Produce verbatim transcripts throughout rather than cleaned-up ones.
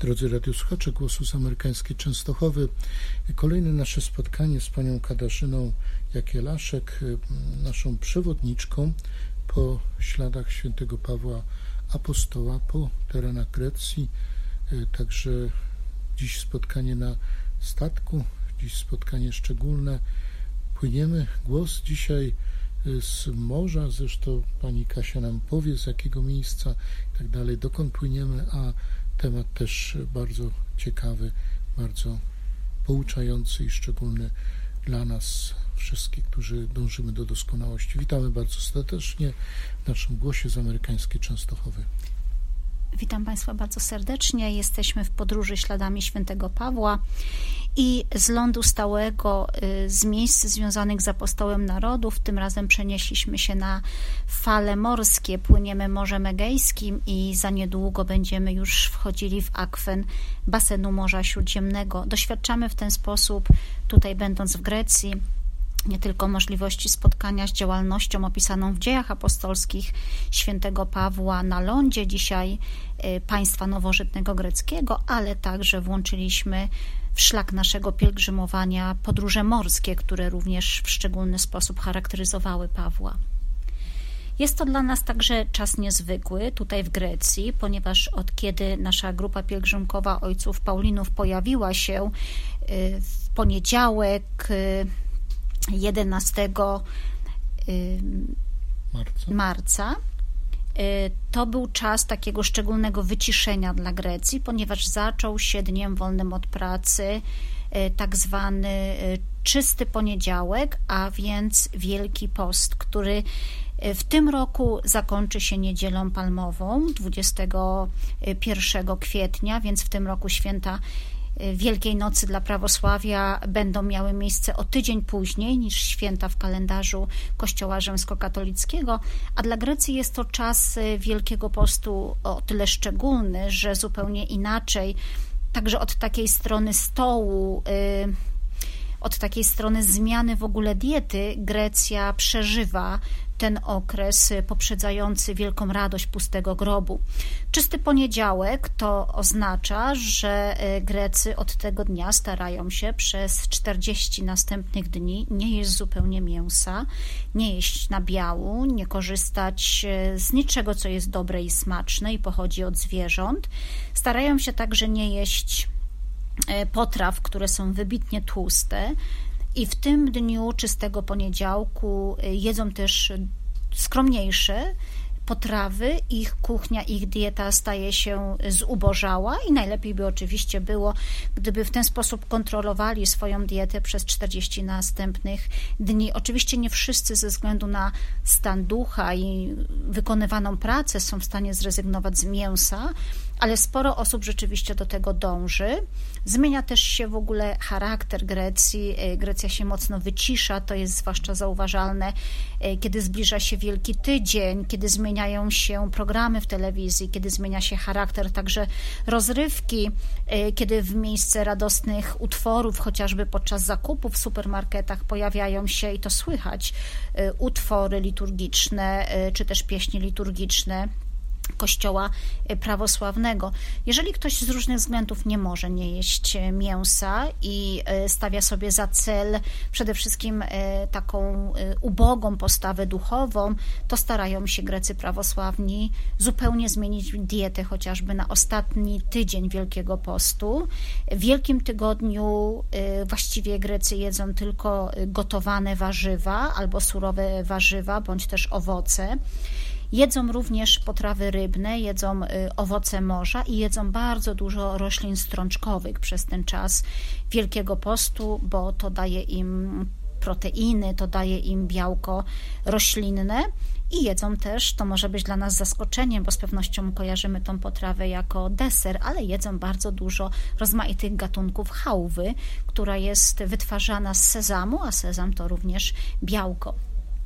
Drodzy radiosłuchacze Głosu z Amerykańskiej Częstochowy, kolejne nasze spotkanie z panią Katarzyną Jakielaszek, naszą przewodniczką po śladach świętego Pawła Apostoła, po terenach Grecji. Także dziś spotkanie na statku, dziś spotkanie szczególne. Płyniemy, głos dzisiaj z morza, zresztą pani Kasia nam powie, z jakiego miejsca i tak dalej, dokąd płyniemy, a temat też bardzo ciekawy, bardzo pouczający i szczególny dla nas wszystkich, którzy dążymy do doskonałości. Witamy bardzo serdecznie w naszym Głosie z Amerykańskiej Częstochowy. Witam Państwa bardzo serdecznie. Jesteśmy w podróży śladami świętego Pawła i z lądu stałego, z miejsc związanych z apostołem narodów, tym razem przenieśliśmy się na fale morskie, płyniemy Morzem Egejskim i za niedługo będziemy już wchodzili w akwen basenu Morza Śródziemnego. Doświadczamy w ten sposób, tutaj będąc w Grecji, nie tylko możliwości spotkania z działalnością opisaną w dziejach apostolskich świętego Pawła na lądzie dzisiaj państwa nowożytnego greckiego, ale także włączyliśmy w szlak naszego pielgrzymowania podróże morskie, które również w szczególny sposób charakteryzowały Pawła. Jest to dla nas także czas niezwykły tutaj w Grecji, ponieważ od kiedy nasza grupa pielgrzymkowa ojców Paulinów pojawiła się w poniedziałek jedenastego marca. marca, to był czas takiego szczególnego wyciszenia dla Grecji, ponieważ zaczął się dniem wolnym od pracy tak zwany czysty poniedziałek, a więc Wielki Post, który w tym roku zakończy się Niedzielą Palmową dwudziestego pierwszego kwietnia, więc w tym roku święta Wielkiej Nocy dla prawosławia będą miały miejsce o tydzień później niż święta w kalendarzu Kościoła rzymskokatolickiego, a dla Grecji jest to czas Wielkiego Postu o tyle szczególny, że zupełnie inaczej, także od takiej strony stołu, od takiej strony zmiany w ogóle diety, Grecja przeżywa ten okres poprzedzający wielką radość pustego grobu. Czysty poniedziałek to oznacza, że Grecy od tego dnia starają się przez czterdzieści następnych dni nie jeść zupełnie mięsa, nie jeść nabiału, nie korzystać z niczego, co jest dobre i smaczne i pochodzi od zwierząt. Starają się także nie jeść potraw, które są wybitnie tłuste, i w tym dniu czystego poniedziałku jedzą też skromniejsze potrawy, ich kuchnia, ich dieta staje się zubożała i najlepiej by oczywiście było, gdyby w ten sposób kontrolowali swoją dietę przez czterdzieści następnych dni. Oczywiście nie wszyscy ze względu na stan ducha i wykonywaną pracę są w stanie zrezygnować z mięsa, ale sporo osób rzeczywiście do tego dąży. Zmienia też się w ogóle charakter Grecji. Grecja się mocno wycisza, to jest zwłaszcza zauważalne, kiedy zbliża się Wielki Tydzień, kiedy zmieniają się programy w telewizji, kiedy zmienia się charakter także rozrywki, kiedy w miejsce radosnych utworów, chociażby podczas zakupów w supermarketach pojawiają się, i to słychać, utwory liturgiczne, czy też pieśni liturgiczne Kościoła prawosławnego. Jeżeli ktoś z różnych względów nie może nie jeść mięsa i stawia sobie za cel przede wszystkim taką ubogą postawę duchową, to starają się Grecy prawosławni zupełnie zmienić dietę, chociażby na ostatni tydzień Wielkiego Postu. W Wielkim Tygodniu właściwie Grecy jedzą tylko gotowane warzywa albo surowe warzywa, bądź też owoce. Jedzą również potrawy rybne, jedzą owoce morza i jedzą bardzo dużo roślin strączkowych przez ten czas Wielkiego Postu, bo to daje im proteiny, to daje im białko roślinne i jedzą też, to może być dla nas zaskoczeniem, bo z pewnością kojarzymy tą potrawę jako deser, ale jedzą bardzo dużo rozmaitych gatunków chałwy, która jest wytwarzana z sezamu, a sezam to również białko.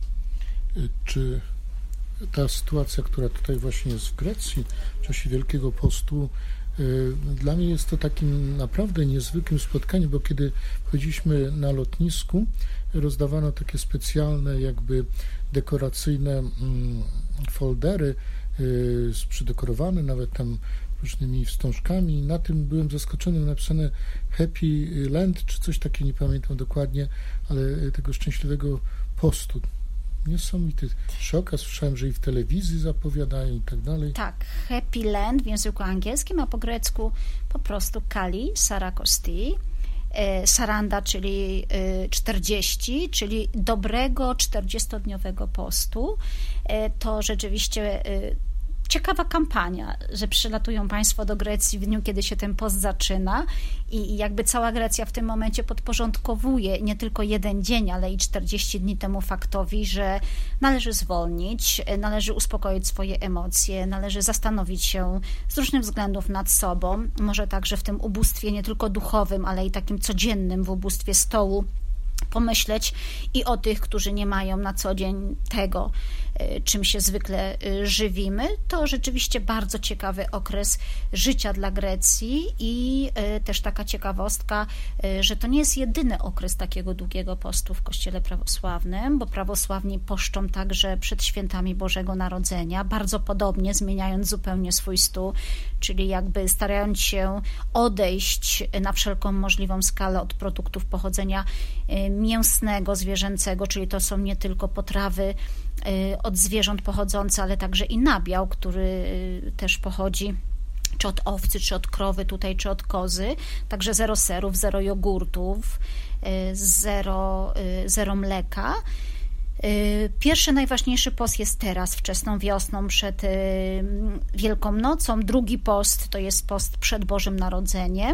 Czy ta sytuacja, która tutaj właśnie jest w Grecji w czasie Wielkiego Postu, dla mnie jest to takim naprawdę niezwykłym spotkaniem, bo kiedy wchodziliśmy na lotnisku, rozdawano takie specjalne, jakby dekoracyjne foldery, przydekorowane, nawet tam różnymi wstążkami. Na tym byłem zaskoczony, napisane Happy Land, czy coś takiego, nie pamiętam dokładnie, ale tego szczęśliwego postu. Niesamowity szok, a słyszałem, że i w telewizji zapowiadają i tak dalej. Tak, Happy Land w języku angielskim, a po grecku po prostu Kali, Sarakosti, Saranda, czyli czterdzieści, czyli dobrego czterdziestodniowego postu. To rzeczywiście ciekawa kampania, że przylatują Państwo do Grecji w dniu, kiedy się ten post zaczyna i jakby cała Grecja w tym momencie podporządkowuje nie tylko jeden dzień, ale i czterdzieści dni temu faktowi, że należy zwolnić, należy uspokoić swoje emocje, należy zastanowić się z różnych względów nad sobą, może także w tym ubóstwie nie tylko duchowym, ale i takim codziennym, w ubóstwie stołu, pomyśleć i o tych, którzy nie mają na co dzień tego, czym się zwykle żywimy. To rzeczywiście bardzo ciekawy okres życia dla Grecji i też taka ciekawostka, że to nie jest jedyny okres takiego długiego postu w Kościele prawosławnym, bo prawosławni poszczą także przed świętami Bożego Narodzenia, bardzo podobnie, zmieniając zupełnie swój stół, czyli jakby starając się odejść na wszelką możliwą skalę od produktów pochodzenia mięsnego, zwierzęcego, czyli to są nie tylko potrawy od zwierząt pochodzące, ale także i nabiał, który też pochodzi czy od owcy, czy od krowy tutaj, czy od kozy. Także zero serów, zero jogurtów, zero, zero mleka. Pierwszy, najważniejszy post jest teraz, wczesną wiosną, przed Wielką Nocą. Drugi post to jest post przed Bożym Narodzeniem.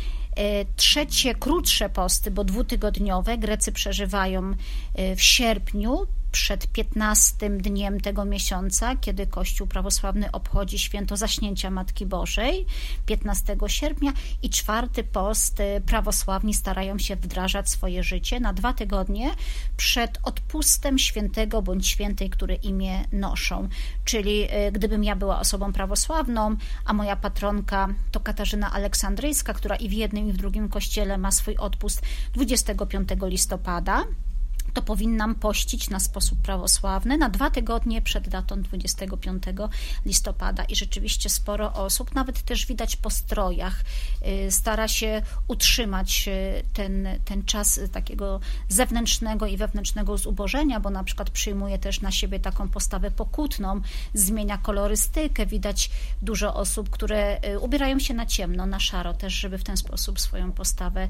Trzecie, krótsze posty, bo dwutygodniowe, Grecy przeżywają w sierpniu, przed piętnastym dniem tego miesiąca, kiedy Kościół prawosławny obchodzi święto Zaśnięcia Matki Bożej, piętnastego sierpnia, i czwarty post prawosławni starają się wdrażać swoje życie na dwa tygodnie przed odpustem świętego bądź świętej, które imię noszą. Czyli gdybym ja była osobą prawosławną, a moja patronka to Katarzyna Aleksandryjska, która i w jednym i w drugim kościele ma swój odpust dwudziestego piątego listopada, to powinnam pościć na sposób prawosławny na dwa tygodnie przed datą dwudziestego piątego listopada. I rzeczywiście sporo osób, nawet też widać po strojach, stara się utrzymać ten, ten czas takiego zewnętrznego i wewnętrznego zubożenia, bo na przykład przyjmuje też na siebie taką postawę pokutną, zmienia kolorystykę. Widać dużo osób, które ubierają się na ciemno, na szaro też, żeby w ten sposób swoją postawę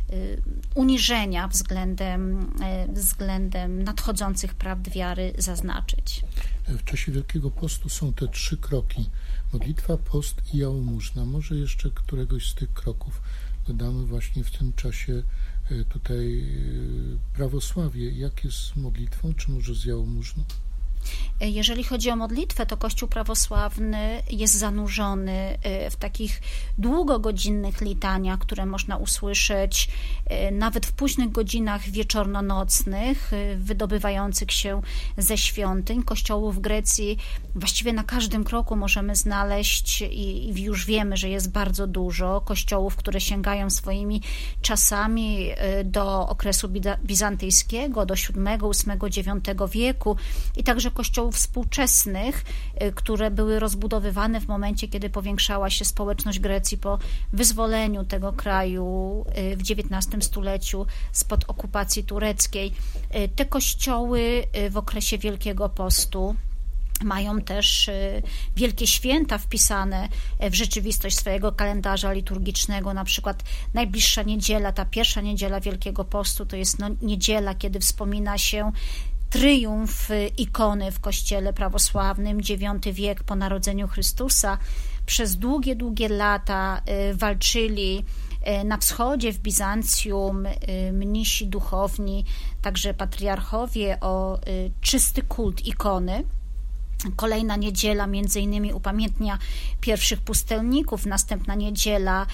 uniżenia względem względem nadchodzących prawd wiary zaznaczyć. W czasie Wielkiego Postu są te trzy kroki: modlitwa, post i jałmużna. Może jeszcze któregoś z tych kroków dodamy właśnie w tym czasie tutaj prawosławie. Jak jest z modlitwą, czy może z jałmużną? Jeżeli chodzi o modlitwę, to Kościół prawosławny jest zanurzony w takich długogodzinnych litaniach, które można usłyszeć nawet w późnych godzinach wieczorno-nocnych, wydobywających się ze świątyń. Kościołów w Grecji właściwie na każdym kroku możemy znaleźć i już wiemy, że jest bardzo dużo kościołów, które sięgają swoimi czasami do okresu bizantyjskiego, do siódmego, ósmego, dziewiątego wieku i także kościołów współczesnych, które były rozbudowywane w momencie, kiedy powiększała się społeczność Grecji po wyzwoleniu tego kraju w dziewiętnastym stuleciu spod okupacji tureckiej. Te kościoły w okresie Wielkiego Postu mają też wielkie święta wpisane w rzeczywistość swojego kalendarza liturgicznego, na przykład najbliższa niedziela, ta pierwsza niedziela Wielkiego Postu, to jest no, niedziela, kiedy wspomina się tryumf ikony w Kościele prawosławnym, dziewiąty wiek po narodzeniu Chrystusa. Przez długie, długie lata walczyli na wschodzie, w Bizancjum, mnisi duchowni, także patriarchowie o czysty kult ikony. Kolejna niedziela między innymi upamiętnia pierwszych pustelników, następna niedziela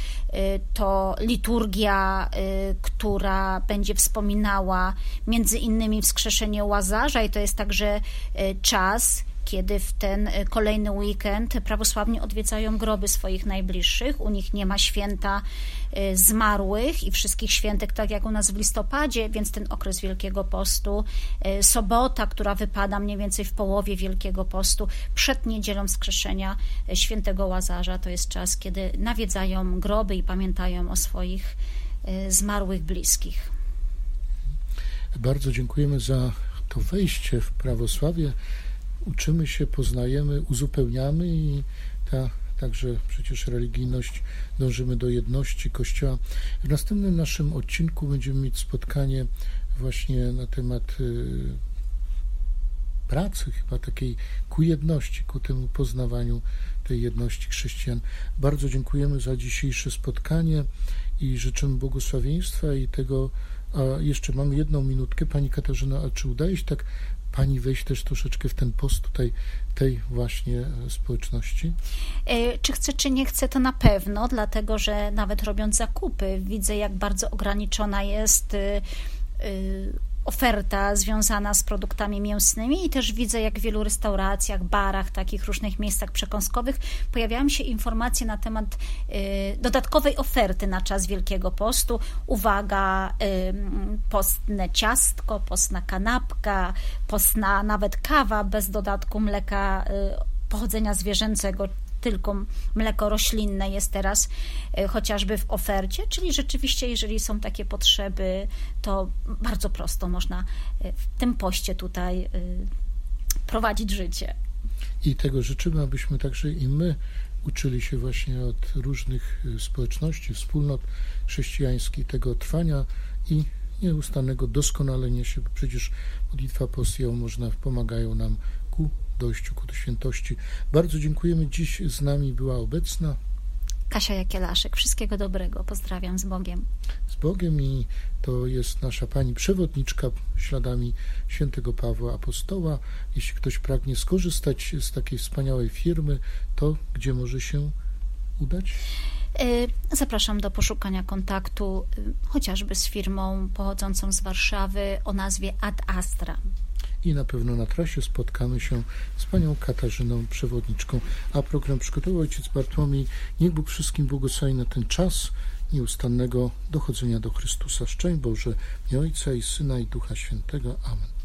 to liturgia, która będzie wspominała między innymi wskrzeszenie Łazarza i to jest także czas, kiedy w ten kolejny weekend prawosławni odwiedzają groby swoich najbliższych. U nich nie ma święta zmarłych i wszystkich świętych, tak jak u nas w listopadzie, więc ten okres Wielkiego Postu, sobota, która wypada mniej więcej w połowie Wielkiego Postu, przed niedzielą Wskrzeszenia świętego Łazarza, to jest czas, kiedy nawiedzają groby i pamiętają o swoich zmarłych bliskich. Bardzo dziękujemy za to wejście w prawosławie. Uczymy się, poznajemy, uzupełniamy i ta także przecież religijność, dążymy do jedności Kościoła. W następnym naszym odcinku będziemy mieć spotkanie właśnie na temat y, pracy, chyba takiej ku jedności, ku temu poznawaniu tej jedności chrześcijan. Bardzo dziękujemy za dzisiejsze spotkanie i życzymy błogosławieństwa i tego, a jeszcze mamy jedną minutkę. Pani Katarzyna, a czy udaje się tak Pani wejść też troszeczkę w ten post tutaj tej właśnie społeczności? Czy chcę, czy nie chcę, to na pewno, dlatego że nawet robiąc zakupy widzę, jak bardzo ograniczona jest oferta związana z produktami mięsnymi i też widzę, jak w wielu restauracjach, barach, takich różnych miejscach przekąskowych pojawiają się informacje na temat y, dodatkowej oferty na czas Wielkiego Postu. Uwaga, y, postne ciastko, postna kanapka, postna nawet kawa bez dodatku mleka y, pochodzenia zwierzęcego, tylko mleko roślinne jest teraz chociażby w ofercie, czyli rzeczywiście, jeżeli są takie potrzeby, to bardzo prosto można w tym poście tutaj prowadzić życie. I tego życzymy, abyśmy także i my uczyli się właśnie od różnych społeczności, wspólnot chrześcijańskich tego trwania i nieustannego doskonalenia się, bo przecież modlitwa, post i można pomagają nam ku dojściu ku świętości. Bardzo dziękujemy. Dziś z nami była obecna Kasia Jakielaszek. Wszystkiego dobrego. Pozdrawiam z Bogiem. Z Bogiem i to jest nasza pani przewodniczka śladami świętego Pawła Apostoła. Jeśli ktoś pragnie skorzystać z takiej wspaniałej firmy, to gdzie może się udać? Zapraszam do poszukania kontaktu chociażby z firmą pochodzącą z Warszawy o nazwie Ad Astra. I na pewno na trasie spotkamy się z panią Katarzyną, przewodniczką. A program przygotował ojciec Bartłomiej. Niech Bóg wszystkim błogosławi na ten czas nieustannego dochodzenia do Chrystusa. Szczęść Boże, i Ojca, i Syna, i Ducha Świętego. Amen.